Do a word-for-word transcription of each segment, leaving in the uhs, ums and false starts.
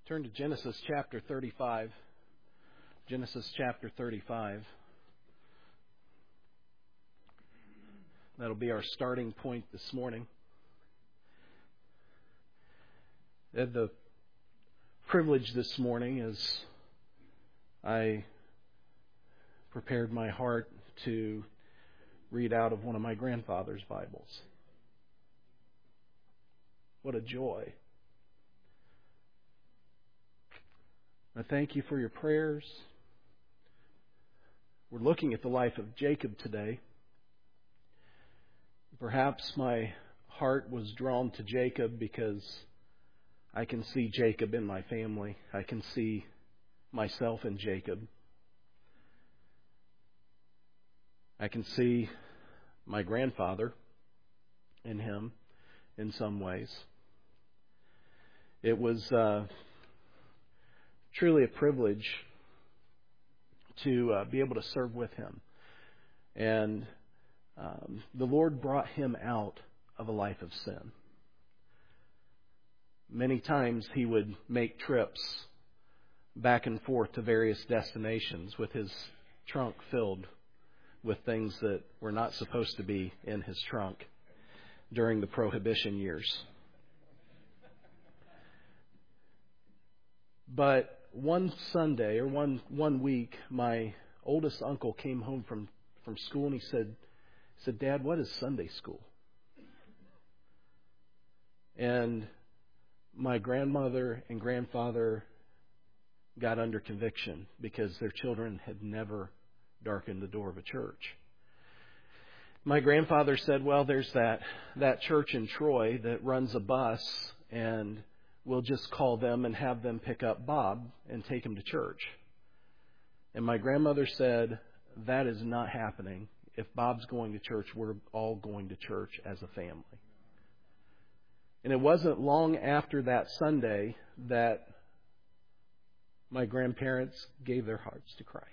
Turn to Genesis chapter thirty-five. Genesis chapter thirty-five. That'll be our starting point this morning. I had the privilege this morning as I prepared my heart to read out of one of my grandfather's Bibles. What a joy. I thank you for your prayers. We're looking at the life of Jacob today. Perhaps my heart was drawn to Jacob because I can see Jacob in my family. I can see myself in Jacob. I can see my grandfather in him in some ways. It was uh, truly a privilege to uh, be able to serve with him. And um, the Lord brought him out of a life of sin. Many times he would make trips back and forth to various destinations with his trunk filled with things that were not supposed to be in his trunk during the Prohibition years. But one Sunday or one one week, my oldest uncle came home from, from school and he said, said, "Dad, what is Sunday school?" And my grandmother and grandfather got under conviction because their children had never darkened the door of a church. My grandfather said, "Well, there's that, that church in Troy that runs a bus, and we'll just call them and have them pick up Bob and take him to church." And my grandmother said, "That is not happening. If Bob's going to church, we're all going to church as a family." And it wasn't long after that Sunday that my grandparents gave their hearts to Christ.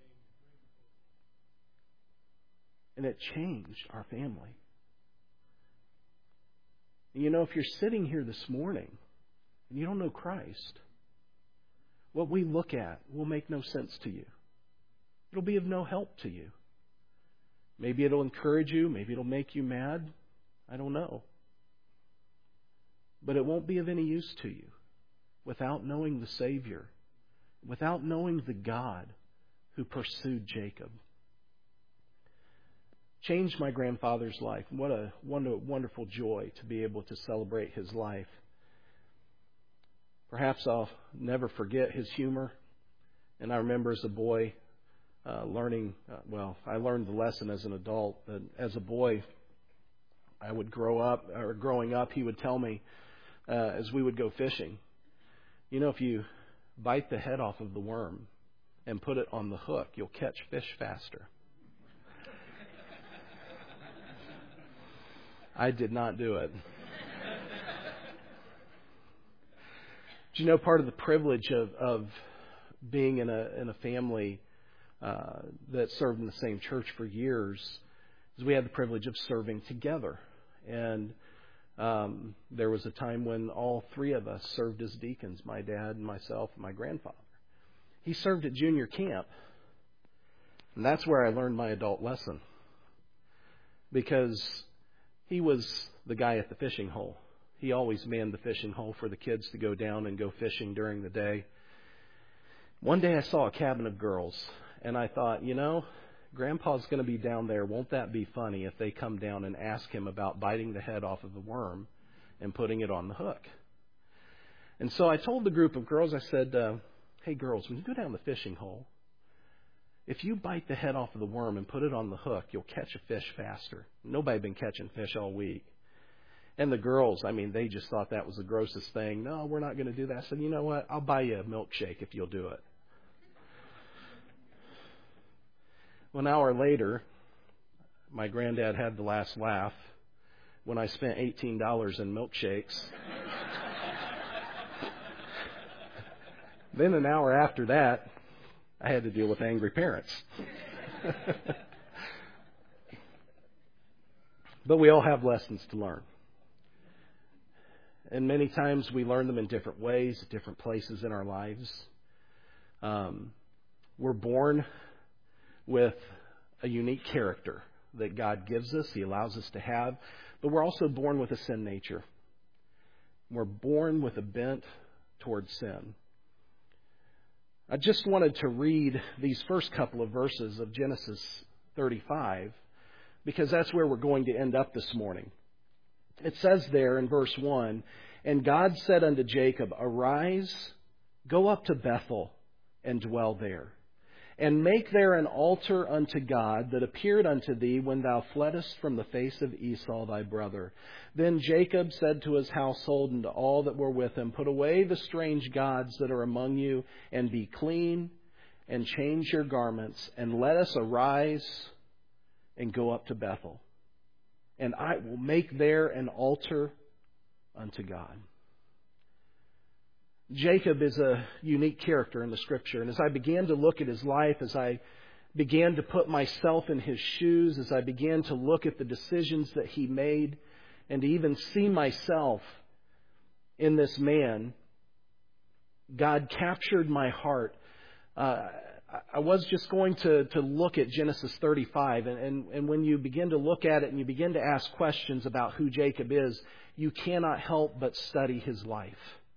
And it changed our family. You know, if you're sitting here this morning and you don't know Christ, what we look at will make no sense to you. It'll be of no help to you. Maybe it'll encourage you. Maybe it'll make you mad. I don't know. But it won't be of any use to you without knowing the Savior, without knowing the God who pursued Jacob. Changed my grandfather's life. What a wonderful joy to be able to celebrate his life. Perhaps I'll never forget his humor. And I remember as a boy uh, learning, uh, well, I learned the lesson as an adult, that as a boy, I would grow up, or growing up, he would tell me uh, as we would go fishing, you know, if you bite the head off of the worm and put it on the hook, you'll catch fish faster. I did not do it. Do you know part of the privilege of, of being in a in a family uh, that served in the same church for years is we had the privilege of serving together. And um, there was a time when all three of us served as deacons, my dad and myself and my grandfather. He served at junior camp. And that's where I learned my adult lesson. Because he was the guy at the fishing hole. He always manned the fishing hole for the kids to go down and go fishing during the day. One day I saw a cabin of girls, and I thought, you know, Grandpa's going to be down there. Won't that be funny if they come down and ask him about biting the head off of the worm and putting it on the hook? And so I told the group of girls, I said, uh, hey, girls, when you go down the fishing hole, if you bite the head off of the worm and put it on the hook, you'll catch a fish faster. Nobody had been catching fish all week. And the girls, I mean, they just thought that was the grossest thing. No, we're not going to do that. I said, you know what? I'll buy you a milkshake if you'll do it. Well, an hour later, my granddad had the last laugh when I spent eighteen dollars in milkshakes. Then an hour after that, I had to deal with angry parents. But we all have lessons to learn. and many times we learn them in different ways, at different places in our lives. Um, we're born with a unique character that God gives us, He allows us to have, but we're also born with a sin nature. We're born with a bent towards sin. I just wanted to read these first couple of verses of Genesis thirty-five, because that's where we're going to end up this morning. It says there in verse one, "And God said unto Jacob, Arise, go up to Bethel, and dwell there. And make there an altar unto God that appeared unto thee when thou fleddest from the face of Esau thy brother. Then Jacob said to his household and to all that were with him, Put away the strange gods that are among you, and be clean, and change your garments, and let us arise and go up to Bethel. And I will make there an altar unto God." Jacob is a unique character in the Scripture. And as I began to look at his life, as I began to put myself in his shoes, as I began to look at the decisions that he made, and to even see myself in this man, God captured my heart. Uh, I was just going to, to look at Genesis thirty-five, and, and, and when you begin to look at it and you begin to ask questions about who Jacob is, you cannot help but study his life.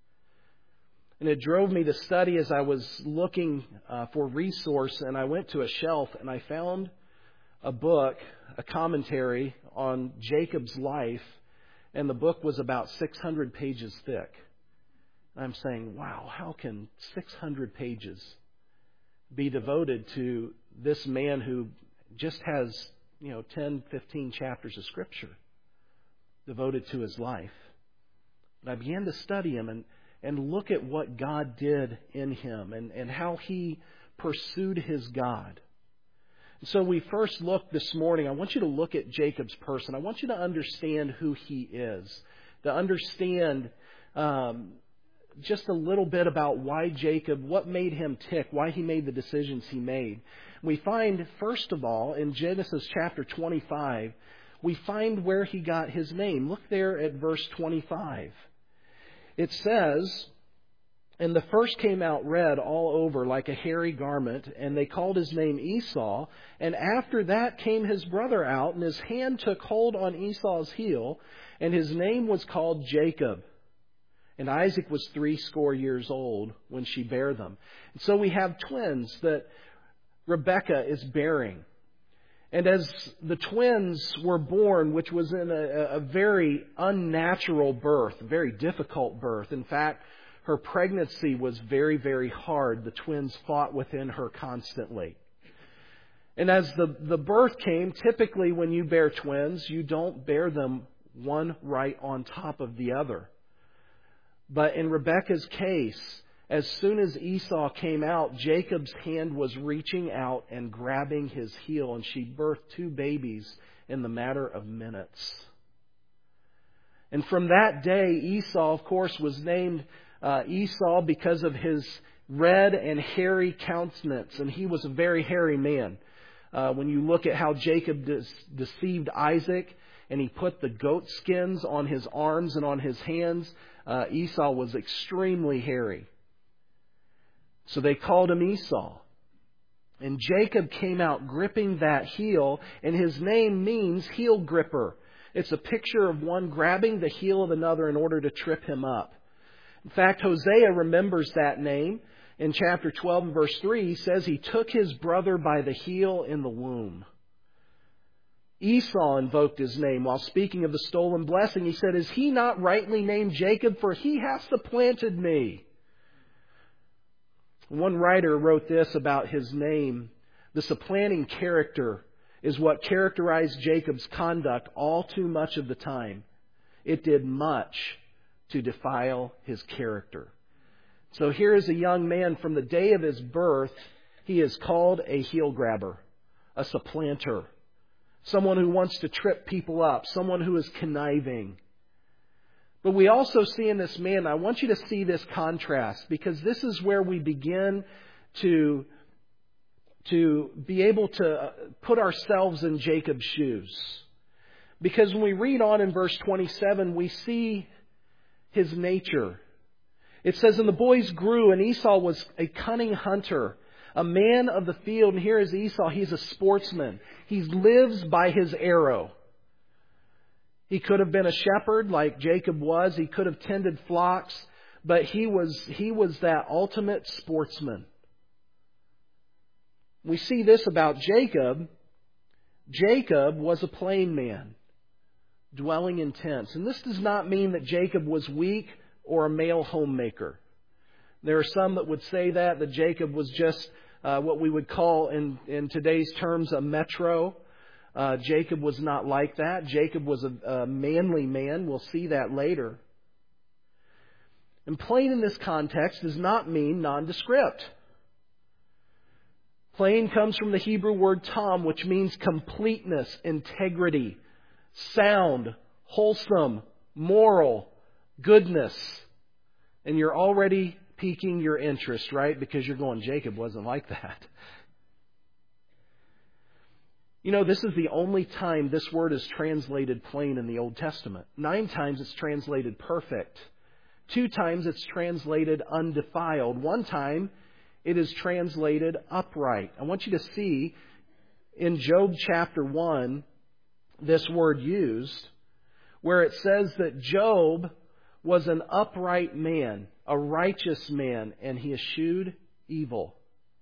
And it drove me to study as I was looking uh, for resource, and I went to a shelf and I found a book, a commentary on Jacob's life, and the book was about six hundred pages thick. And I'm saying, wow, how can six hundred pages be devoted to this man who just has, you know, ten, fifteen chapters of Scripture devoted to his life? And I began to study him and And look at what God did in him and, and how he pursued his God. So we first look this morning, I want you to look at Jacob's person. I want you to understand who he is. To understand um, just a little bit about why Jacob, what made him tick, why he made the decisions he made. We find, first of all, in Genesis chapter twenty-five, we find where he got his name. Look there at verse twenty-five. It says, "And the first came out red all over like a hairy garment, and they called his name Esau. And after that came his brother out, and his hand took hold on Esau's heel, and his name was called Jacob. And Isaac was threescore years old when she bare them." And so we have twins that Rebekah is bearing. And as the twins were born, which was in a, a very unnatural birth, a very difficult birth. In fact, her pregnancy was very, very hard. The twins fought within her constantly. And as the, the birth came, typically when you bear twins, you don't bear them one right on top of the other. But in Rebekah's case, as soon as Esau came out, Jacob's hand was reaching out and grabbing his heel, and she birthed two babies in the matter of minutes. And from that day, Esau, of course, was named uh, Esau because of his red and hairy countenance, and he was a very hairy man. Uh, when you look at how Jacob de- deceived Isaac, and he put the goat skins on his arms and on his hands, uh, Esau was extremely hairy. So they called him Esau. And Jacob came out gripping that heel, and his name means heel gripper. It's a picture of one grabbing the heel of another in order to trip him up. In fact, Hosea remembers that name. In chapter twelve and verse three, he says he took his brother by the heel in the womb. Esau invoked his name while speaking of the stolen blessing. He said, "Is he not rightly named Jacob? For he hath supplanted me." One writer wrote this about his name: "The supplanting character is what characterized Jacob's conduct all too much of the time. It did much to defile his character." So here is a young man from the day of his birth. He is called a heel grabber, a supplanter, someone who wants to trip people up, someone who is conniving. But we also see in this man, I want you to see this contrast, because this is where we begin to, to be able to put ourselves in Jacob's shoes. Because when we read on in verse twenty-seven, we see his nature. It says, and the boys grew, and Esau was a cunning hunter, a man of the field. And here is Esau. He's a sportsman. He lives by his arrow. He could have been a shepherd like Jacob was. He could have tended flocks. But he was, he was that ultimate sportsman. We see this about Jacob. Jacob was a plain man, dwelling in tents. And this does not mean that Jacob was weak or a male homemaker. There are some that would say that, that Jacob was just uh, what we would call in, in today's terms a metro. Uh, Jacob was not like that. Jacob was a, a manly man. We'll see that later. And plain in this context does not mean nondescript. Plain comes from the Hebrew word tam, which means completeness, integrity, sound, wholesome, moral, goodness. And you're already piquing your interest, right? Because you're going, Jacob wasn't like that. You know, this is the only time this word is translated plain in the Old Testament. Nine times it's translated perfect. Two times it's translated undefiled. One time it is translated upright. I want you to see in Job chapter one this word used, where it says that Job was an upright man, a righteous man, and he eschewed evil.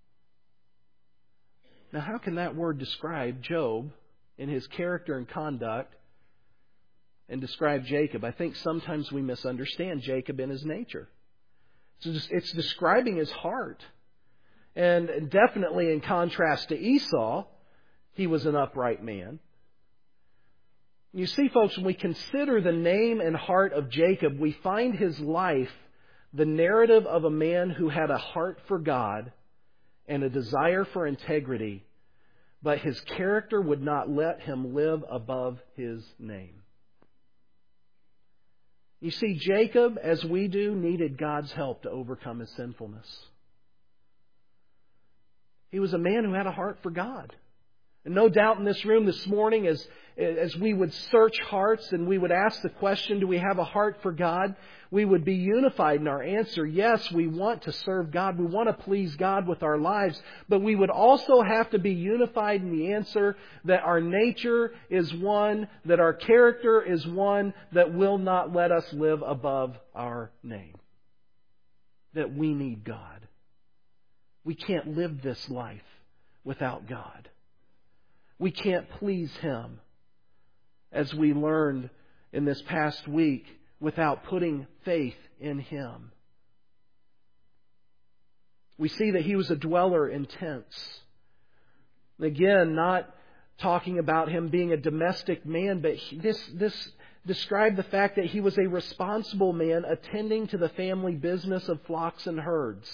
Now, how can that word describe Job in his character and conduct and describe Jacob? I think sometimes we misunderstand Jacob in his nature. So it's describing his heart. And definitely in contrast to Esau, he was an upright man. You see, folks, when we consider the name and heart of Jacob, we find his life the narrative of a man who had a heart for God and a desire for integrity, but his character would not let him live above his name. You see, Jacob, as we do, needed God's help to overcome his sinfulness. He was a man who had a heart for God. And no doubt in this room this morning, as, as we would search hearts and we would ask the question, do we have a heart for God? We would be unified in our answer. Yes, we want to serve God. We want to please God with our lives. But we would also have to be unified in the answer that our nature is one, that our character is one that will not let us live above our name. That we need God. We can't live this life without God. We can't please Him, as we learned in this past week, without putting faith in Him. We see that he was a dweller in tents. Again, not talking about him being a domestic man, but this, this described the fact that he was a responsible man attending to the family business of flocks and herds.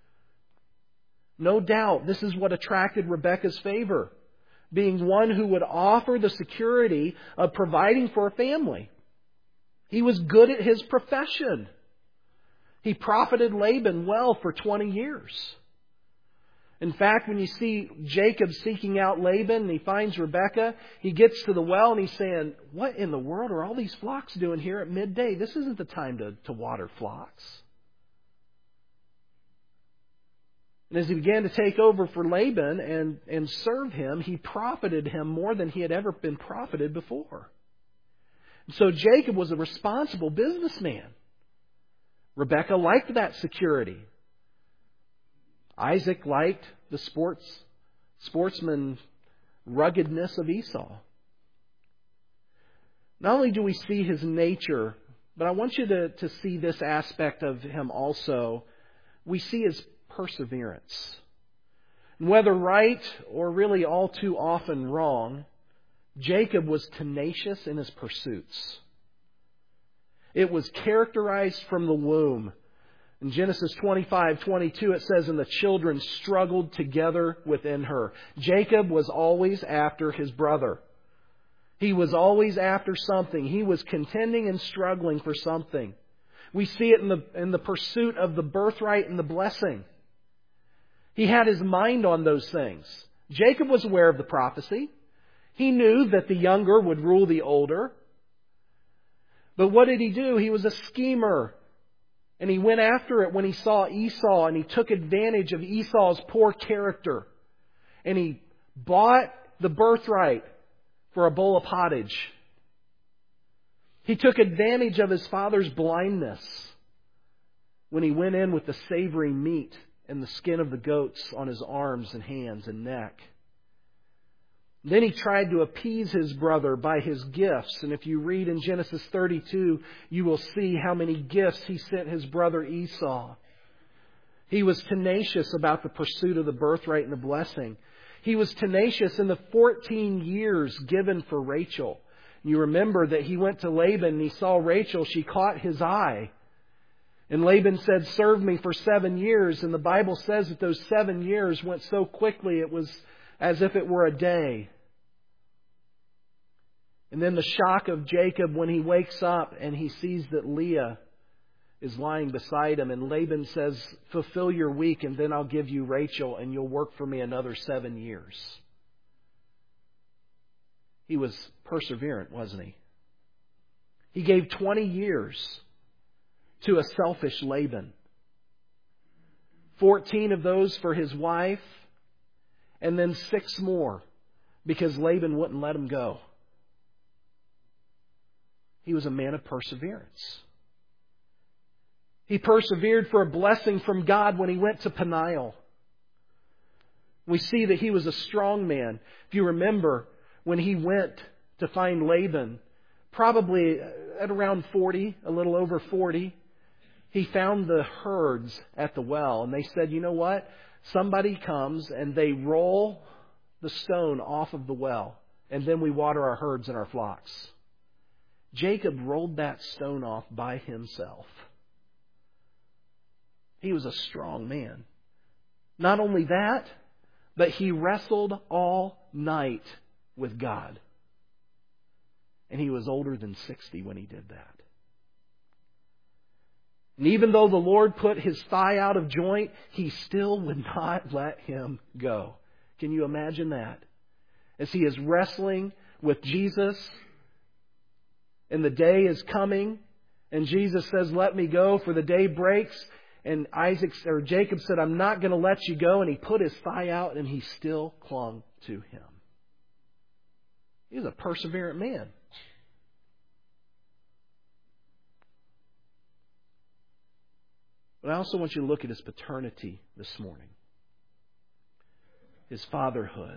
No doubt, this is what attracted Rebekah's favor, being one who would offer the security of providing for a family. He was good at his profession. He profited Laban well for twenty years. In fact, when you see Jacob seeking out Laban and he finds Rebekah, he gets to the well and he's saying, what in the world are all these flocks doing here at midday? This isn't the time to, to water flocks. And as he began to take over for Laban and, and serve him, he profited him more than he had ever been profited before. So Jacob was a responsible businessman. Rebekah liked that security. Isaac liked the sports, sportsman ruggedness of Esau. Not only do we see his nature, but I want you to, to see this aspect of him also. We see his perseverance. And whether right or really all too often wrong, Jacob was tenacious in his pursuits. It was characterized from the womb. In Genesis twenty-five twenty-two, it says, and the children struggled together within her. Jacob was always after his brother. He was always after something. He was contending and struggling for something. We see it in the, in the pursuit of the birthright and the blessing. He had his mind on those things. Jacob was aware of the prophecy. He knew that the younger would rule the older. But what did he do? He was a schemer. And he went after it when he saw Esau, and he took advantage of Esau's poor character. And he bought the birthright for a bowl of pottage. He took advantage of his father's blindness when he went in with the savory meat and the skin of the goats on his arms and hands and neck. Then he tried to appease his brother by his gifts. And if you read in Genesis thirty-two, you will see how many gifts he sent his brother Esau. He was tenacious about the pursuit of the birthright and the blessing. He was tenacious in the fourteen years given for Rachel. You remember that he went to Laban and he saw Rachel. She caught his eye. And Laban said, serve me for seven years. And the Bible says that those seven years went so quickly it was as if it were a day. And then the shock of Jacob when he wakes up and he sees that Leah is lying beside him. And Laban says, fulfill your week and then I'll give you Rachel and you'll work for me another seven years. He was perseverant, wasn't he? He gave twenty years to a selfish Laban. fourteen of those for his wife, and then six more because Laban wouldn't let him go. He was a man of perseverance. He persevered for a blessing from God when he went to Peniel. We see that he was a strong man. If you remember, when he went to find Laban, probably at around forty, a little over forty, he found the herds at the well. And they said, you know what? Somebody comes and they roll the stone off of the well. And then we water our herds and our flocks. Jacob rolled that stone off by himself. He was a strong man. Not only that, but he wrestled all night with God. And he was older than sixty when he did that. And even though the Lord put his thigh out of joint, he still would not let him go. Can you imagine that? As he is wrestling with Jesus, and the day is coming, and Jesus says, let me go, for the day breaks. And Isaac or Jacob said, I'm not going to let you go. And he put his thigh out and he still clung to him. He was a perseverant man. But I also want you to look at his paternity this morning. His fatherhood.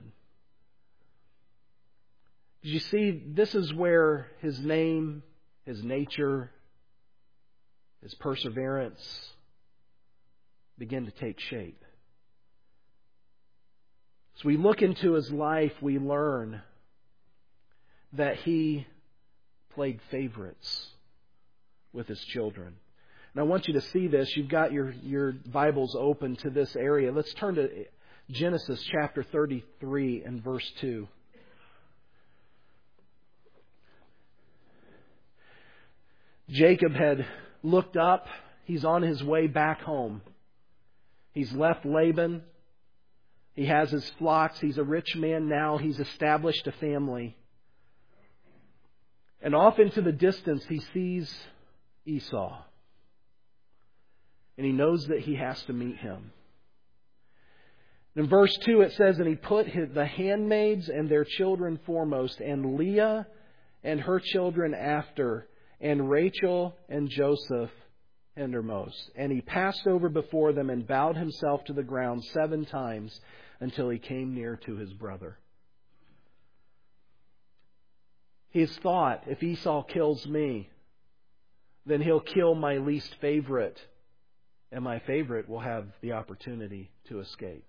Did you see, this is where his name, his nature, his perseverance begin to take shape. As we look into his life, we learn that he played favorites with his children. And I want you to see this. You've got your, your Bibles open to this area. Let's turn to Genesis chapter thirty-three and verse two. Jacob had looked up. He's on his way back home. He's left Laban. He has his flocks. He's a rich man now. He's established a family. And off into the distance, he sees Esau. And he knows that he has to meet him. In verse two it says, and he put his, the handmaids and their children foremost, and Leah and her children after, and Rachel and Joseph hindermost. And he passed over before them and bowed himself to the ground seven times until he came near to his brother. His thought, if Esau kills me, then he'll kill my least favorite, and my favorite will have the opportunity to escape.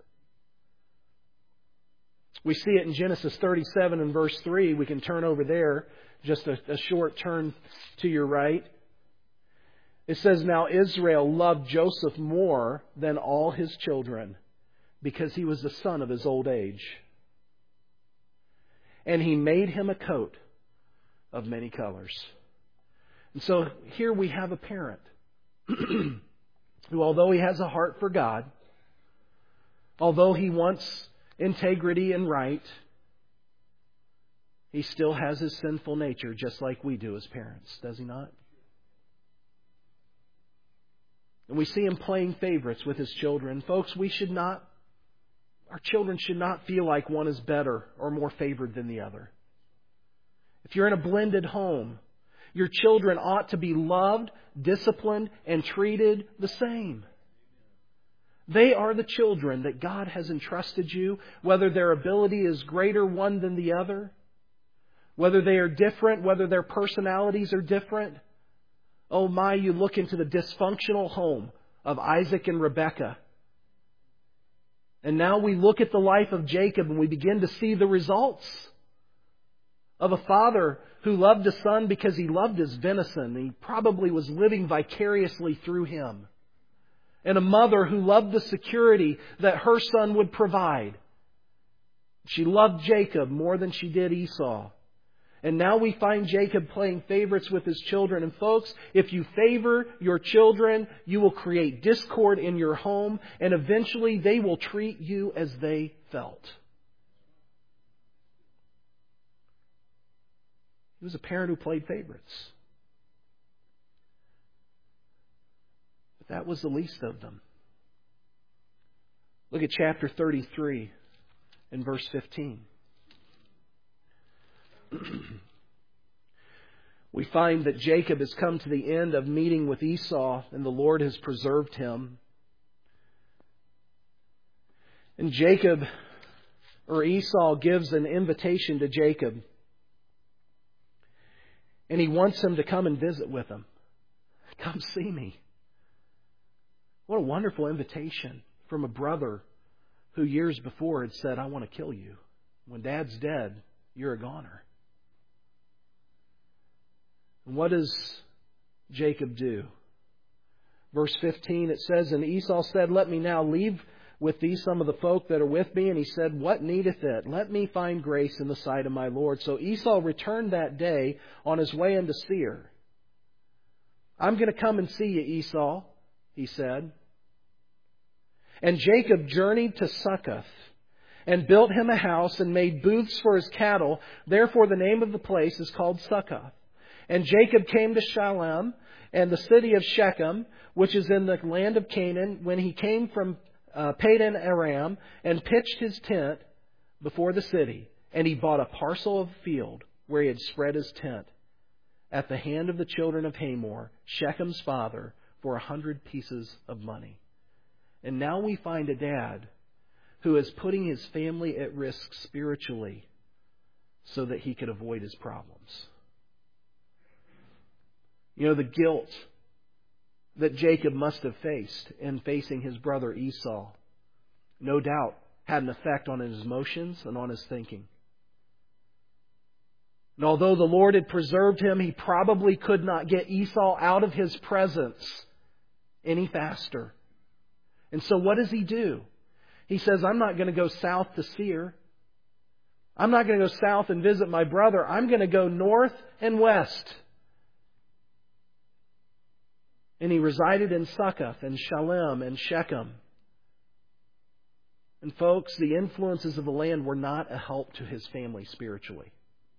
We see it in Genesis thirty-seven and verse three. We can turn over there, just a, a short turn to your right. It says, now Israel loved Joseph more than all his children, because he was the son of his old age. And he made him a coat of many colors. And so here we have a parent who, although he has a heart for God, although he wants integrity and right, he still has his sinful nature just like we do as parents, does he not? And we see him playing favorites with his children. Folks, we should not, our children should not feel like one is better or more favored than the other. If you're in a blended home, your children ought to be loved, disciplined, and treated the same. They are the children that God has entrusted you, whether their ability is greater one than the other, whether they are different, whether their personalities are different. Oh my, you look into the dysfunctional home of Isaac and Rebekah. And now we look at the life of Jacob and we begin to see the results of a father who loved a son because he loved his venison. He probably was living vicariously through him. And a mother who loved the security that her son would provide. She loved Jacob more than she did Esau. And now we find Jacob playing favorites with his children. And folks, if you favor your children, you will create discord in your home. And eventually they will treat you as they felt. He was a parent who played favorites. But that was the least of them. Look at chapter thirty-three and verse fifteen. We find that Jacob has come to the end of meeting with Esau, and the Lord has preserved him. And Jacob, or Esau, gives an invitation to Jacob. And he wants him to come and visit with him. Come see me. What a wonderful invitation from a brother who years before had said, I want to kill you. When Dad's dead, you're a goner. And what does Jacob do? Verse fifteen, it says, And Esau said, Let me now leave with thee some of the folk that are with me. And he said, What needeth it? Let me find grace in the sight of my Lord. So Esau returned that day on his way unto Seir. I'm going to come and see you, Esau, he said. And Jacob journeyed to Succoth and built him a house and made booths for his cattle. Therefore the name of the place is called Succoth. And Jacob came to Shalem and the city of Shechem, which is in the land of Canaan, when he came from uh, Padan Aram, and pitched his tent before the city. And he bought a parcel of field where he had spread his tent at the hand of the children of Hamor, Shechem's father, for a hundred pieces of money. And now we find a dad who is putting his family at risk spiritually so that he could avoid his problems. You know, the guilt that Jacob must have faced in facing his brother Esau, no doubt, had an effect on his emotions and on his thinking. And although the Lord had preserved him, he probably could not get Esau out of his presence any faster. And so what does he do? He says, I'm not going to go south to Seir. I'm not going to go south and visit my brother. I'm going to go north and west. And he resided in Succoth and Shalem and Shechem. And folks, the influences of the land were not a help to his family spiritually.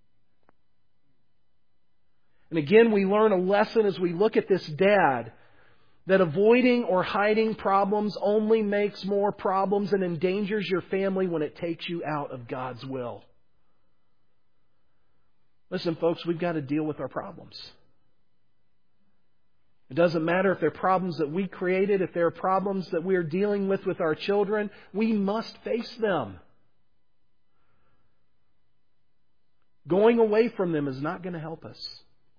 And again, we learn a lesson as we look at this dad, that avoiding or hiding problems only makes more problems and endangers your family when it takes you out of God's will. Listen, folks, we've got to deal with our problems. It doesn't matter if they're problems that we created, if they're problems that we're dealing with with our children. We must face them. Going away from them is not going to help us.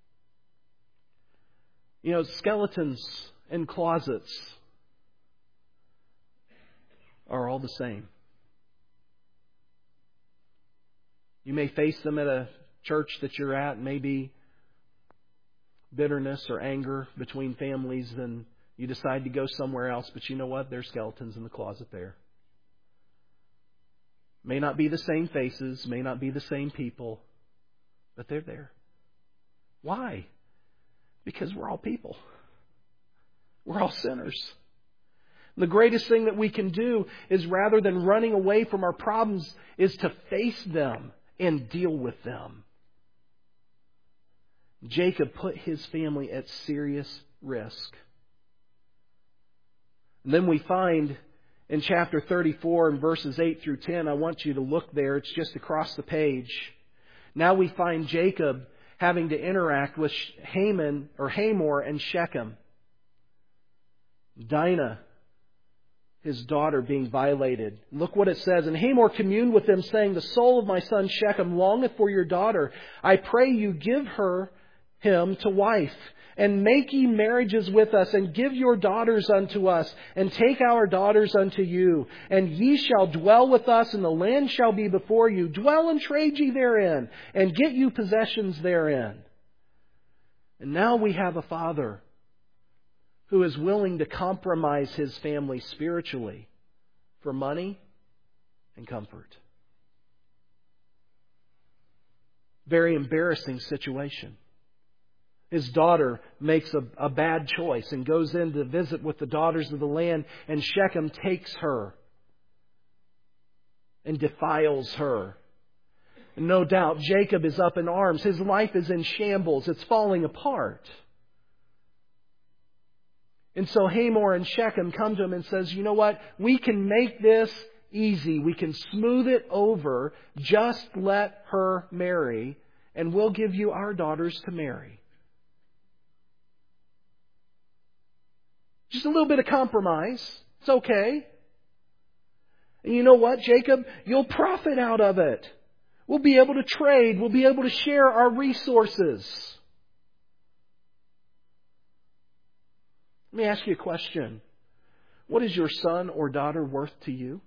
You know, skeletons in closets are all the same. You may face them at a church that you're at, maybe bitterness or anger between families, then you decide to go somewhere else. But you know what? There's skeletons in the closet there. May not be the same faces, may not be the same people, but they're there. Why? Because we're all people. We're all sinners. And the greatest thing that we can do is, rather than running away from our problems, is to face them and deal with them. Jacob put his family at serious risk. And then we find in chapter thirty-four and verses eight through ten, I want you to look there. It's just across the page. Now we find Jacob having to interact with Haman or Hamor and Shechem. Dinah, his daughter, being violated. Look what it says. And Hamor communed with them, saying, the soul of my son Shechem longeth for your daughter. I pray you give her him to wife, and make ye marriages with us, and give your daughters unto us, and take our daughters unto you. And ye shall dwell with us, and the land shall be before you. Dwell and trade ye therein, and get you possessions therein. And now we have a father who is willing to compromise his family spiritually for money and comfort. Very embarrassing situation. His daughter makes a, a bad choice and goes in to visit with the daughters of the land, and Shechem takes her and defiles her. And no doubt Jacob is up in arms. His life is in shambles. It's falling apart. And so Hamor and Shechem come to him and says, you know what? We can make this easy. We can smooth it over. Just let her marry, and we'll give you our daughters to marry. Just a little bit of compromise. It's okay. And you know what, Jacob? You'll profit out of it. We'll be able to trade. We'll be able to share our resources. Let me ask you a question. What is your son or daughter worth to you?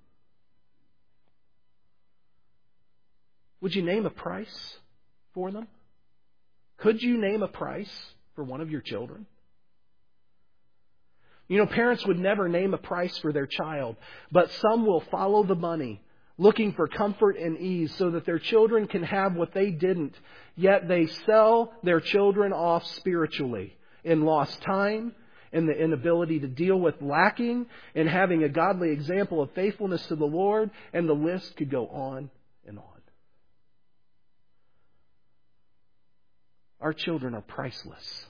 Would you name a price for them? Could you name a price for one of your children? You know, parents would never name a price for their child, but some will follow the money, looking for comfort and ease so that their children can have what they didn't. Yet they sell their children off spiritually in lost time, in the inability to deal with lacking, in having a godly example of faithfulness to the Lord, and the list could go on and on. Our children are priceless.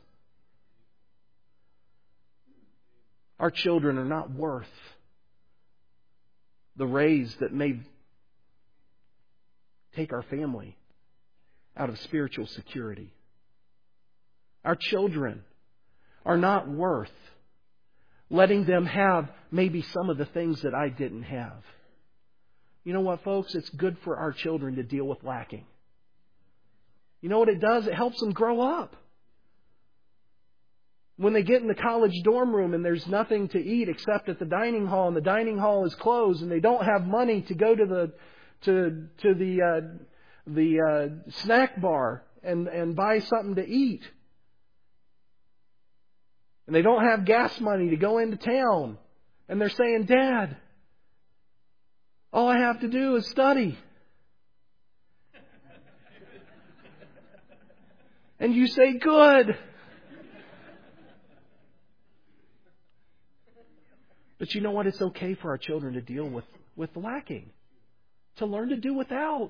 Our children are not worth the raise that may take our family out of spiritual security. Our children are not worth letting them have maybe some of the things that I didn't have. You know what, folks? It's good for our children to deal with lacking. You know what it does? It helps them grow up. When they get in the college dorm room and there's nothing to eat except at the dining hall, and the dining hall is closed, and they don't have money to go to the to to the uh, the uh, snack bar and and buy something to eat, and they don't have gas money to go into town, and they're saying, "Dad, all I have to do is study." And you say, "Good." But you know what? It's okay for our children to deal with, with lacking. To learn to do without.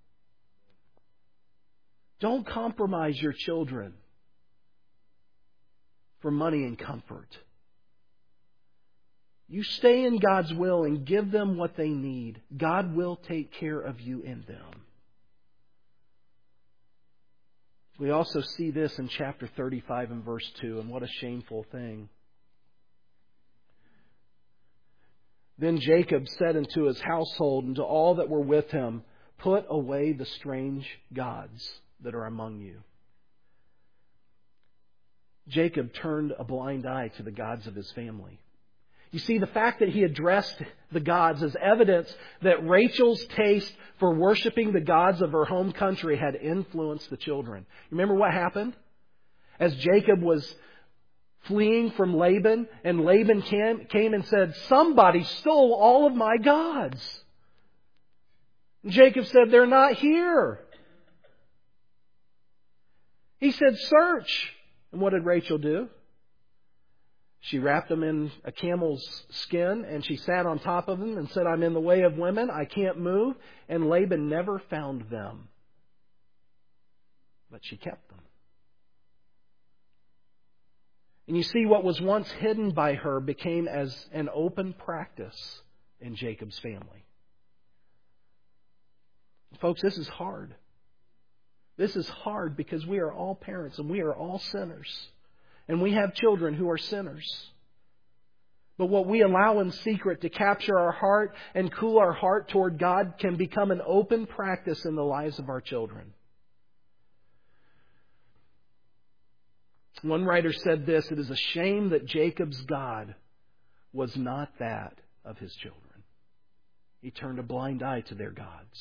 Don't compromise your children for money and comfort. You stay in God's will and give them what they need. God will take care of you in them. We also see this in chapter thirty-five and verse two, and what a shameful thing. Then Jacob said unto his household and to all that were with him, put away the strange gods that are among you. Jacob turned a blind eye to the gods of his family. You see, the fact that he addressed the gods is evidence that Rachel's taste for worshiping the gods of her home country had influenced the children. Remember what happened? As Jacob was fleeing from Laban, and Laban came, came and said, somebody stole all of my gods. And Jacob said, they're not here. He said, search. And what did Rachel do? She wrapped them in a camel's skin, and she sat on top of them and said, I'm in the way of women, I can't move. And Laban never found them. But she kept them. And you see, what was once hidden by her became as an open practice in Jacob's family. Folks, this is hard. This is hard because we are all parents and we are all sinners. And we have children who are sinners. But what we allow in secret to capture our heart and cool our heart toward God can become an open practice in the lives of our children. One writer said this: it is a shame that Jacob's God was not that of his children. He turned a blind eye to their gods.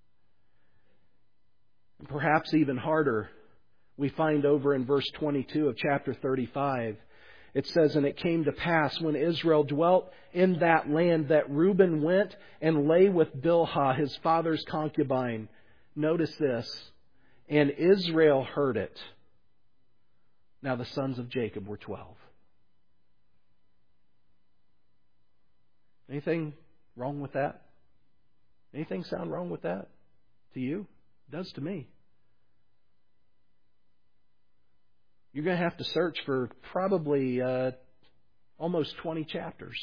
And perhaps even harder, we find over in verse twenty-two of chapter thirty-five, it says, "And it came to pass when Israel dwelt in that land that Reuben went and lay with Bilhah, his father's concubine." Notice this. "And Israel heard it." Now the sons of Jacob were twelve. Anything wrong with that? Anything sound wrong with that to you? It does to me. You're going to have to search for probably uh, almost twenty chapters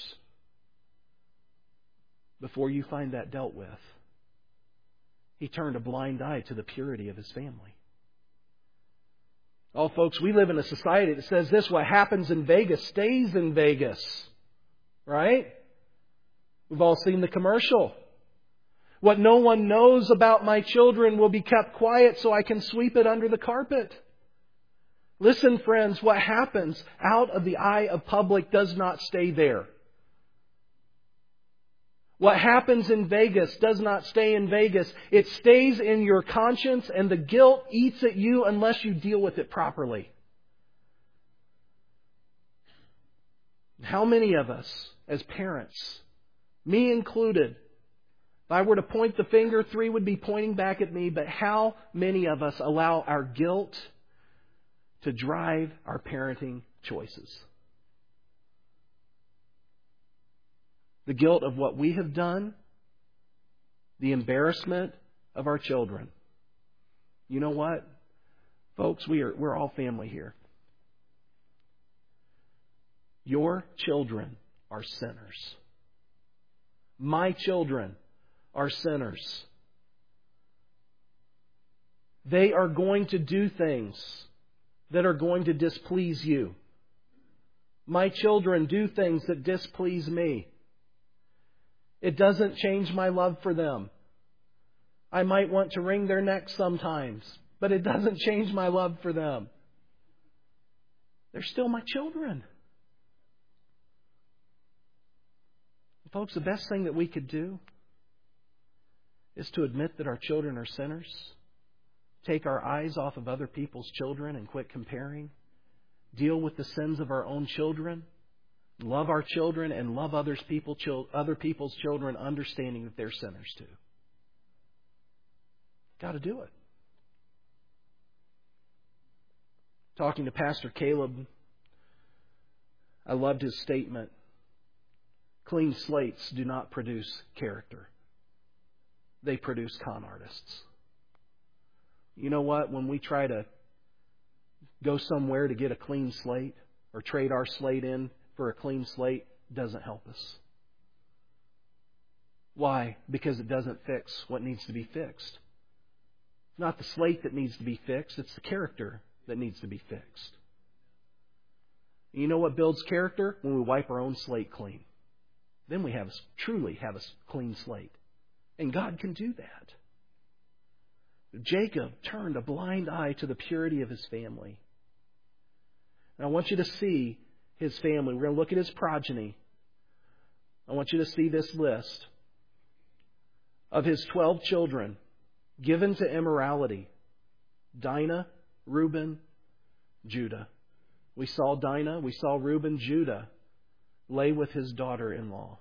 before you find that dealt with. He turned a blind eye to the purity of his family. Oh, folks, we live in a society that says this: what happens in Vegas stays in Vegas. Right? We've all seen the commercial. What no one knows about my children will be kept quiet so I can sweep it under the carpet. Listen, friends, what happens out of the eye of public does not stay there. What happens in Vegas does not stay in Vegas. It stays in your conscience, and the guilt eats at you unless you deal with it properly. How many of us, as parents, me included, if I were to point the finger, three would be pointing back at me, but how many of us allow our guilt to drive our parenting choices? The guilt of what we have done, the embarrassment of our children. You know what? Folks, we are, we're all family here. Your children are sinners. My children are sinners. They are going to do things that are going to displease you. My children do things that displease me. It doesn't change my love for them. I might want to wring their necks sometimes, but it doesn't change my love for them. They're still my children. Folks, the best thing that we could do is to admit that our children are sinners, take our eyes off of other people's children and quit comparing, deal with the sins of our own children, love our children, and love others people, other people's children, understanding that they're sinners too. Got to do it. Talking to Pastor Caleb, I loved his statement. Clean slates do not produce character. They produce con artists. You know what? When we try to go somewhere to get a clean slate or trade our slate in for a clean slate, it doesn't help us. Why? Because it doesn't fix what needs to be fixed. It's not the slate that needs to be fixed. It's the character that needs to be fixed. You know what builds character? When we wipe our own slate clean. Then we have truly have a clean slate. And God can do that. Jacob turned a blind eye to the purity of his family. And I want you to see his family. We're going to look at his progeny. I want you to see this list of his twelve children given to immorality. Dinah, Reuben, Judah. We saw Dinah, we saw Reuben, Judah lay with his daughter-in-law.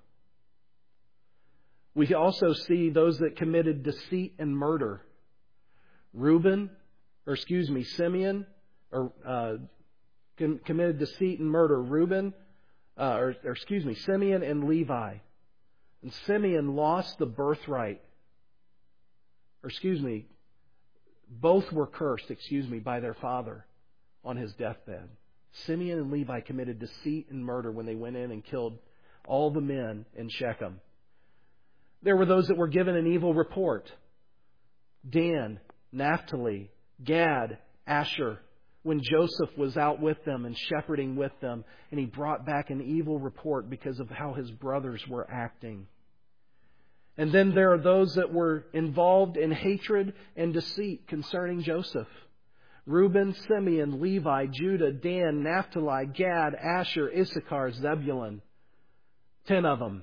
We also see those that committed deceit and murder. Reuben, or excuse me, Simeon, or uh, com- committed deceit and murder. Reuben, uh, or, or excuse me, Simeon and Levi. And Simeon lost the birthright. Or excuse me, both were cursed, excuse me, by their father on his deathbed. Simeon and Levi committed deceit and murder when they went in and killed all the men in Shechem. There were those that were given an evil report. Dan, Naphtali, Gad, Asher, when Joseph was out with them and shepherding with them, and he brought back an evil report because of how his brothers were acting. And then there are those that were involved in hatred and deceit concerning Joseph. Reuben, Simeon, Levi, Judah, Dan, Naphtali, Gad, Asher, Issachar, Zebulun. Ten of them.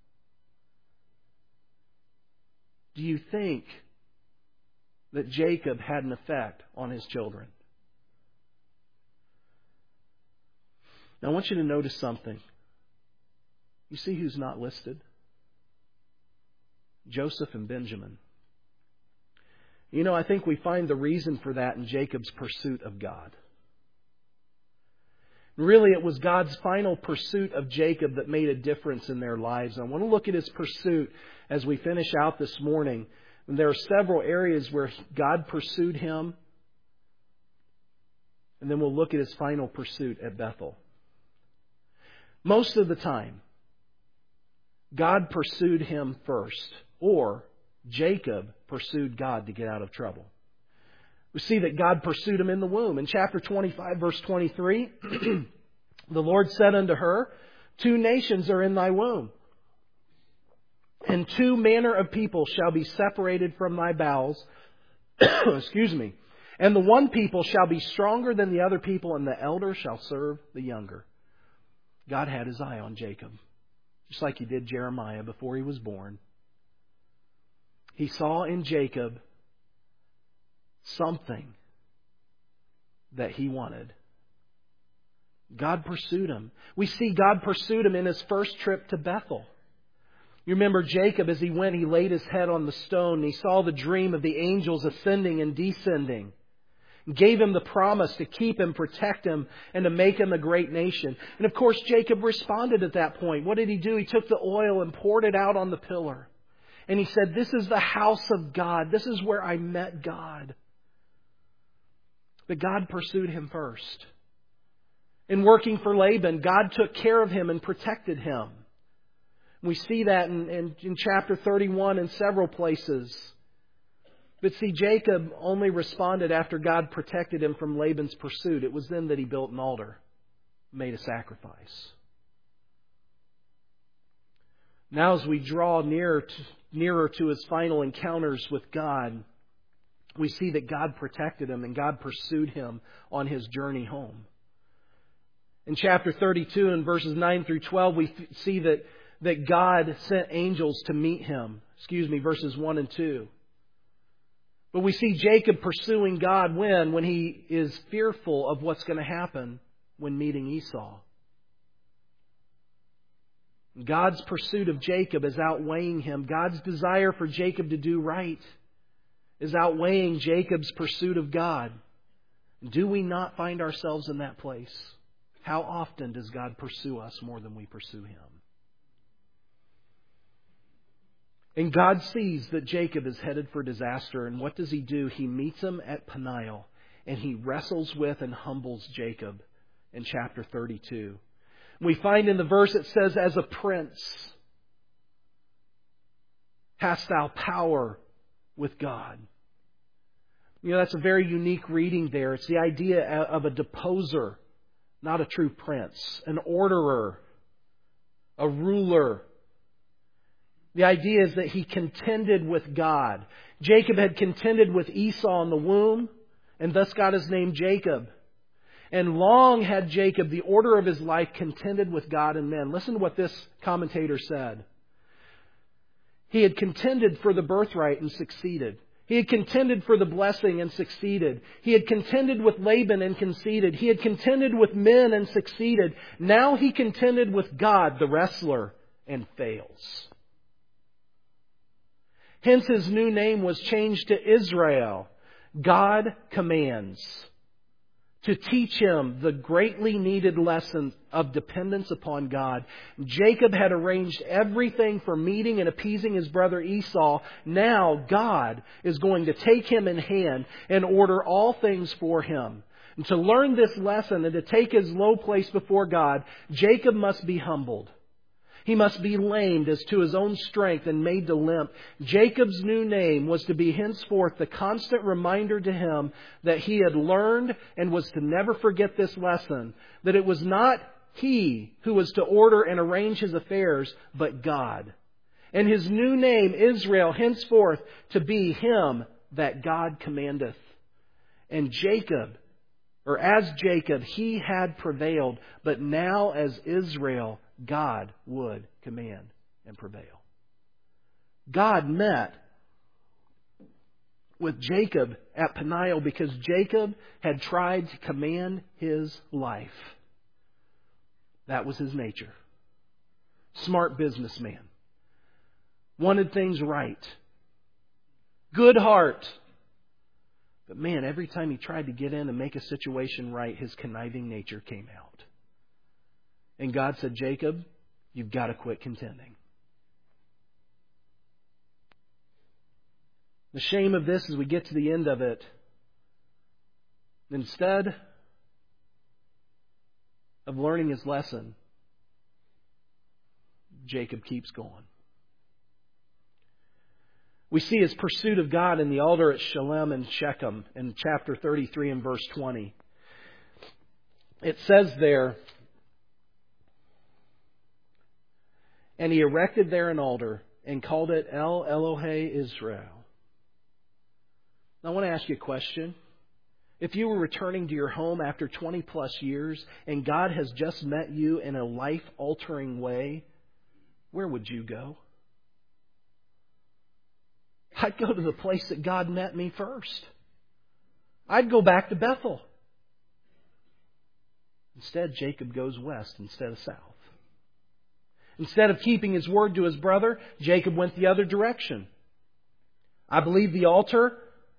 Do you think that Jacob had an effect on his children? Now I want you to notice something. You see who's not listed? Joseph and Benjamin. You know, I think we find the reason for that in Jacob's pursuit of God. Really, it was God's final pursuit of Jacob that made a difference in their lives. I want to look at his pursuit as we finish out this morning. And there are several areas where God pursued him. And then we'll look at his final pursuit at Bethel. Most of the time, God pursued him first, or Jacob pursued God to get out of trouble. We see that God pursued him in the womb. In chapter twenty-five, verse twenty-three, the Lord said unto her, two nations are in thy womb, and two manner of people shall be separated from thy bowels. Excuse me. And the one people shall be stronger than the other people, and the elder shall serve the younger. God had his eye on Jacob, just like he did Jeremiah before he was born. He saw in Jacob something that he wanted. God pursued him. We see God pursued him in his first trip to Bethel. You remember Jacob, as he went, he laid his head on the stone and he saw the dream of the angels ascending and descending. Gave him the promise to keep him, protect him, and to make him a great nation. And of course, Jacob responded at that point. What did he do? He took the oil and poured it out on the pillar. And he said, this is the house of God. This is where I met God. But God pursued him first. In working for Laban, God took care of him and protected him. We see that in, in, in chapter thirty-one in several places. But see, Jacob only responded after God protected him from Laban's pursuit. It was then that he built an altar, made a sacrifice. Now as we draw nearer to, nearer to his final encounters with God, we see that God protected him and God pursued him on his journey home. In chapter thirty-two, in verses nine through twelve, we see that, that God sent angels to meet him. Excuse me, verses one and two. But we see Jacob pursuing God when? When he is fearful of what's going to happen when meeting Esau. God's pursuit of Jacob is outweighing him. God's desire for Jacob to do right is outweighing Jacob's pursuit of God. Do we not find ourselves in that place? How often does God pursue us more than we pursue him? And God sees that Jacob is headed for disaster. And what does he do? He meets him at Peniel. And he wrestles with and humbles Jacob in chapter thirty-two. We find in the verse it says, as a prince hast thou power with God. You know, that's a very unique reading there. It's the idea of a deposer, not a true prince. An orderer, a ruler. The idea is that he contended with God. Jacob had contended with Esau in the womb, and thus got his name Jacob. And long had Jacob, the order of his life, contended with God and men. Listen to what this commentator said. He had contended for the birthright and succeeded. He had contended for the blessing and succeeded. He had contended with Laban and conceded. He had contended with men and succeeded. Now he contended with God, the wrestler, and fails. Hence his new name was changed to Israel. God commands. To teach him the greatly needed lesson of dependence upon God. Jacob had arranged everything for meeting and appeasing his brother Esau. Now God is going to take him in hand and order all things for him. And to learn this lesson and to take his low place before God, Jacob must be humbled. He must be lamed as to his own strength and made to limp. Jacob's new name was to be henceforth the constant reminder to him that he had learned and was to never forget this lesson, that it was not he who was to order and arrange his affairs, but God. And his new name, Israel, henceforth to be him that God commandeth. And Jacob, or as Jacob, he had prevailed, but now as Israel, God would command and prevail. God met with Jacob at Peniel because Jacob had tried to command his life. That was his nature. Smart businessman. Wanted things right. Good heart. But man, every time he tried to get in and make a situation right, his conniving nature came out. And God said, Jacob, you've got to quit contending. The shame of this is we get to the end of it. Instead of learning his lesson, Jacob keeps going. We see his pursuit of God in the altar at Shalem and Shechem in chapter thirty-three and verse twenty. It says there, and he erected there an altar and called it El Elohe Israel. Now I want to ask you a question. If you were returning to your home after twenty plus years and God has just met you in a life-altering way, where would you go? I'd go to the place that God met me first. I'd go back to Bethel. Instead, Jacob goes west instead of south. Instead of keeping his word to his brother, Jacob went the other direction. I believe the altar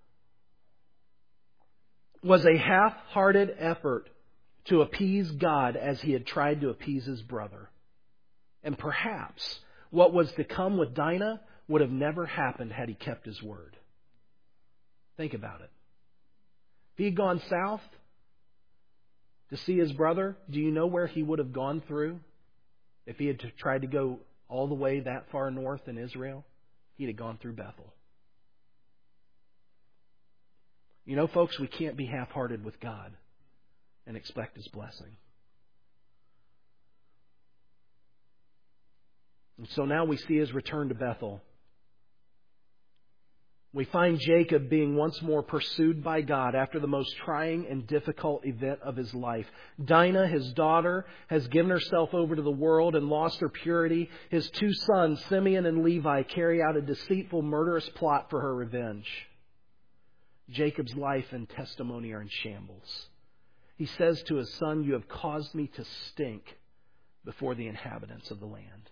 was a half-hearted effort to appease God as he had tried to appease his brother. And perhaps what was to come with Dinah would have never happened had he kept his word. Think about it. If he had gone south to see his brother, do you know where he would have gone through? If he had tried to go all the way that far north in Israel, he'd have gone through Bethel. You know, folks, we can't be half-hearted with God and expect His blessing. And so now we see his return to Bethel. We find Jacob being once more pursued by God after the most trying and difficult event of his life. Dinah, his daughter, has given herself over to the world and lost her purity. His two sons, Simeon and Levi, carry out a deceitful, murderous plot for her revenge. Jacob's life and testimony are in shambles. He says to his son, "You have caused me to stink before the inhabitants of the land."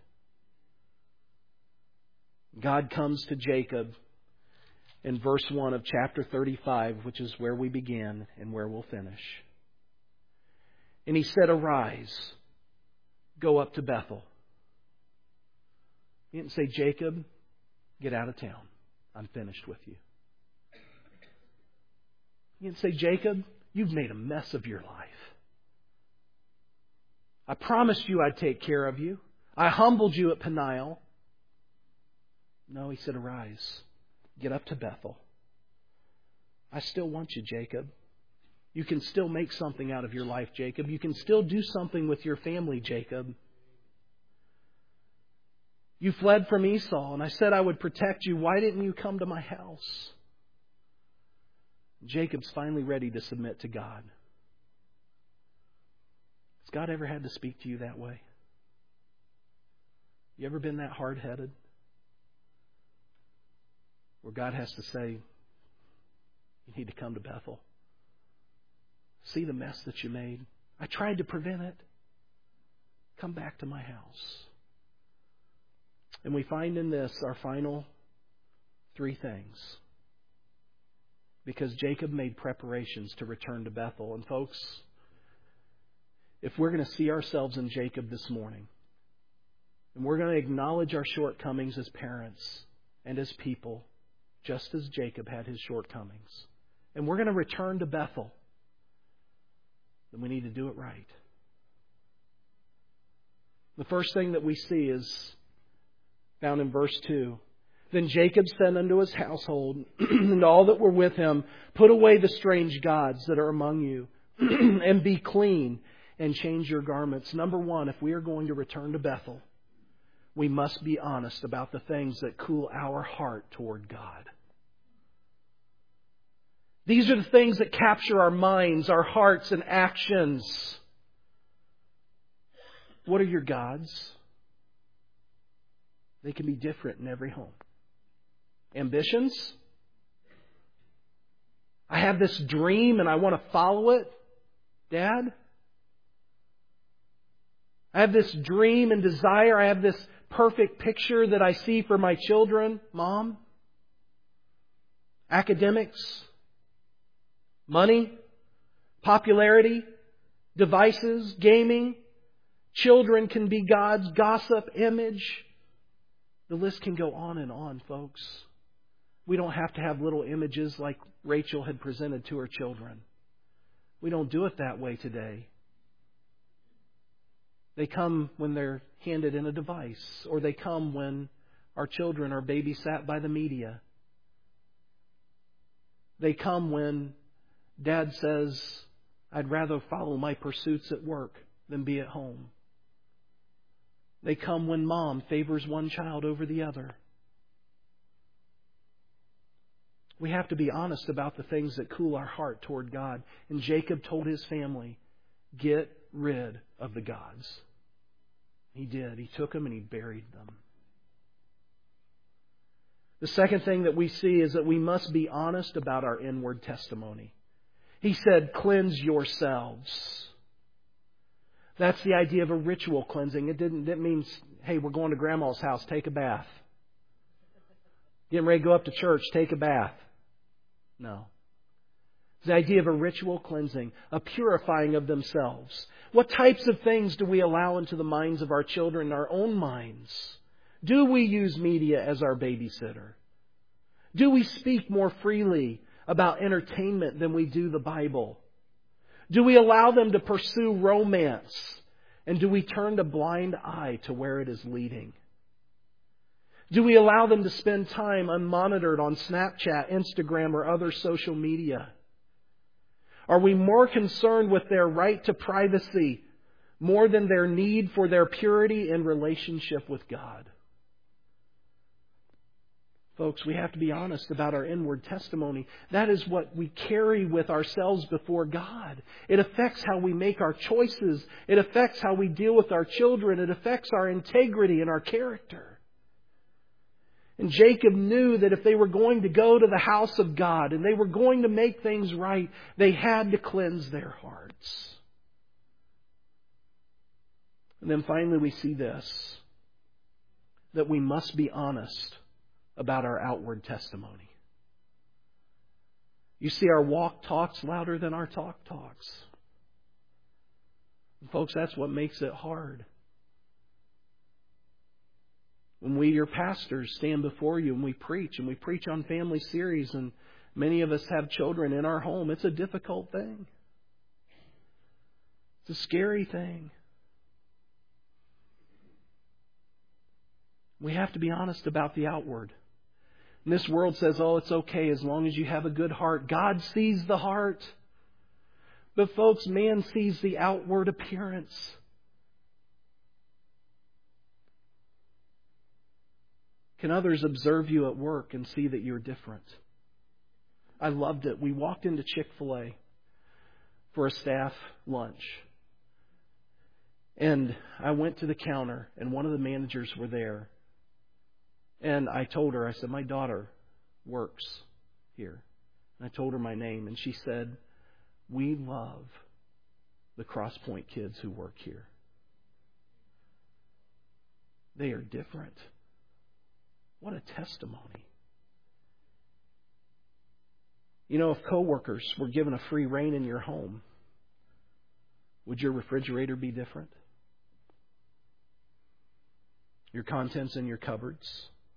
God comes to Jacob in verse one of chapter thirty-five, which is where we began and where we'll finish. And he said, "Arise, go up to Bethel." He didn't say, "Jacob, get out of town. I'm finished with you." He didn't say, "Jacob, you've made a mess of your life. I promised you I'd take care of you. I humbled you at Peniel." No, he said, "Arise, get up to Bethel. I still want you, Jacob. You can still make something out of your life, Jacob. You can still do something with your family, Jacob. You fled from Esau, and I said I would protect you. Why didn't you come to my house?" Jacob's finally ready to submit to God. Has God ever had to speak to you that way? You ever been that hard-headed? Where God has to say, "You need to come to Bethel. See the mess that you made. I tried to prevent it. Come back to my house." And we find in this our final three things. Because Jacob made preparations to return to Bethel. And folks, if we're going to see ourselves in Jacob this morning, and we're going to acknowledge our shortcomings as parents and as people, just as Jacob had his shortcomings, and we're going to return to Bethel, then we need to do it right. The first thing that we see is found in verse two. Then Jacob said unto his household and all that were with him, put away the strange gods that are among you, and be clean, and change your garments. Number one, if we are going to return to Bethel, we must be honest about the things that cool our heart toward God. These are the things that capture our minds, our hearts, and actions. What are your gods? They can be different in every home. Ambitions? I have this dream and I want to follow it. Dad? I have this dream and desire. I have this perfect picture that I see for my children. Mom? Academics? Money? Popularity? Devices? Gaming? Children can be gods. Gossip? Image? The list can go on and on, folks. We don't have to have little images like Rachel had presented to her children. We don't do it that way today. They come when they're handed in a device, or they come when our children are babysat by the media. They come when Dad says, I'd rather follow my pursuits at work than be at home. They come when Mom favors one child over the other. We have to be honest about the things that cool our heart toward God. And Jacob told his family, get rid of the gods. He did. He took them and he buried them. The second thing that we see is that we must be honest about our inward testimony. He said, cleanse yourselves. That's the idea of a ritual cleansing. It didn't, that means, hey, we're going to Grandma's house, take a bath. Getting ready to go up to church, take a bath. No. It's the idea of a ritual cleansing, a purifying of themselves. What types of things do we allow into the minds of our children, our own minds? Do we use media as our babysitter? Do we speak more freely about entertainment than we do the Bible? Do we allow them to pursue romance? And do we turn a blind eye to where it is leading? Do we allow them to spend time unmonitored on Snapchat, Instagram, or other social media? Are we more concerned with their right to privacy more than their need for their purity in relationship with God? Folks, we have to be honest about our inward testimony. That is what we carry with ourselves before God. It affects how we make our choices. It affects how we deal with our children. It affects our integrity and our character. And Jacob knew that if they were going to go to the house of God and they were going to make things right, they had to cleanse their hearts. And then finally we see this, that we must be honest about our outward testimony. You see, our walk talks louder than our talk talks. And folks, that's what makes it hard. When we, your pastors, stand before you and we preach, and we preach on family series, and many of us have children in our home, it's a difficult thing. It's a scary thing. We have to be honest about the outward. And this world says, oh, it's okay as long as you have a good heart. God sees the heart. But folks, man sees the outward appearance. Can others observe you at work and see that you're different? I loved it. We walked into Chick-fil-A for a staff lunch. And I went to the counter and one of the managers were there. And I told her, I said, my daughter works here. And I told her my name. And she said, we love the Cross Point kids who work here. They are different. What a testimony. You know, if coworkers were given a free rein in your home, would your refrigerator be different? Your contents in your cupboards?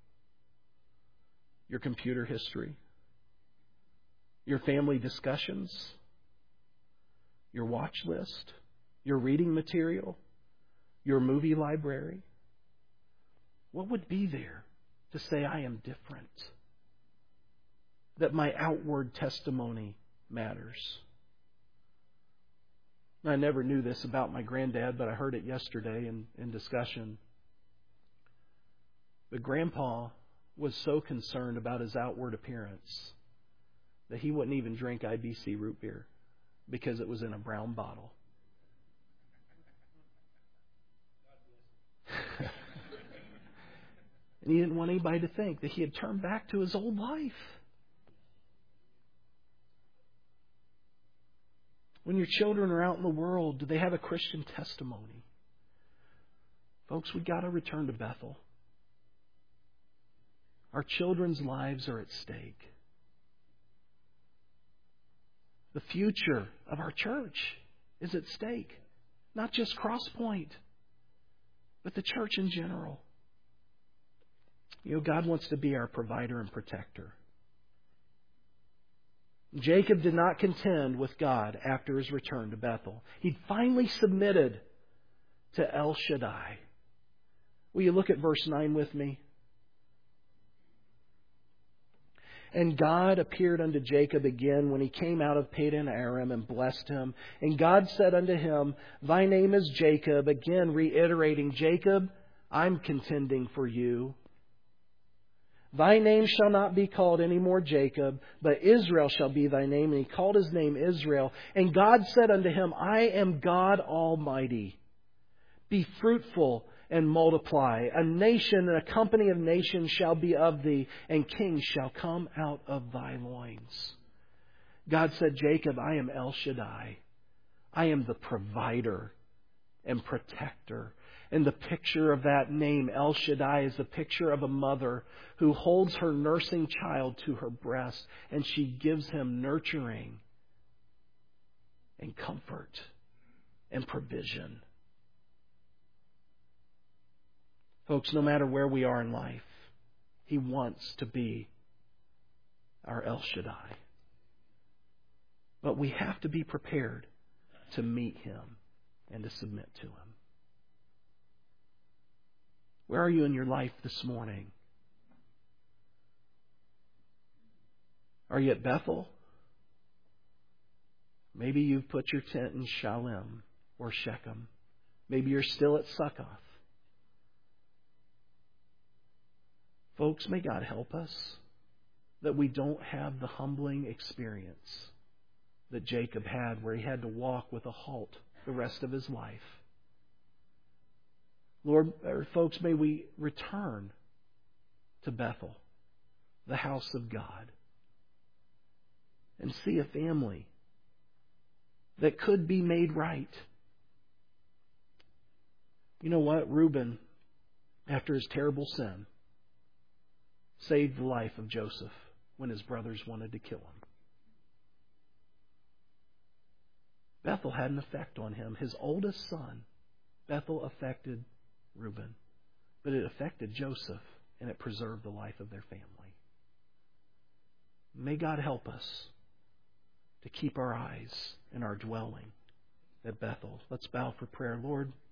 Your computer history? Your family discussions? your watch list, your reading material, your movie library? What would be there to say I am different? That my outward testimony matters. I never knew this about my granddad, but I heard it yesterday in, in discussion. But Grandpa was so concerned about his outward appearance that he wouldn't even drink I B C root beer because it was in a brown bottle. And he didn't want anybody to think that he had turned back to his old life. When your children are out in the world, do they have a Christian testimony? Folks, we've got to return to Bethel. Our children's lives are at stake. The future of our church is at stake. Not just Crosspoint, but the church in general. You know, God wants to be our provider and protector. Jacob did not contend with God after his return to Bethel. He finally submitted to El Shaddai. Will you look at verse nine with me? And God appeared unto Jacob again when he came out of Padan Aram and blessed him. And God said unto him, Thy name is Jacob. Again reiterating, Jacob, I'm contending for you. Thy name shall not be called any more Jacob, but Israel shall be thy name. And he called his name Israel. And God said unto him, I am God Almighty. Be fruitful and multiply. A nation and a company of nations shall be of thee, and kings shall come out of thy loins. God said, Jacob, I am El Shaddai. I am the provider and protector. And the picture of that name, El Shaddai, is the picture of a mother who holds her nursing child to her breast, and she gives him nurturing and comfort and provision. Folks, no matter where we are in life, He wants to be our El Shaddai. But we have to be prepared to meet Him and to submit to Him. Where are you in your life this morning? Are you at Bethel? Maybe you've put your tent in Shalem or Shechem. Maybe you're still at Succoth. Folks, may God help us that we don't have the humbling experience that Jacob had, where he had to walk with a halt the rest of his life. Lord, or folks, may we return to Bethel, the house of God, and see a family that could be made right. You know what? Reuben, after his terrible sin, saved the life of Joseph when his brothers wanted to kill him. Bethel had an effect on him. His oldest son, Bethel, affected Reuben, but it affected Joseph, and it preserved the life of their family. May God help us to keep our eyes and our dwelling at Bethel. Let's bow for prayer. Lord,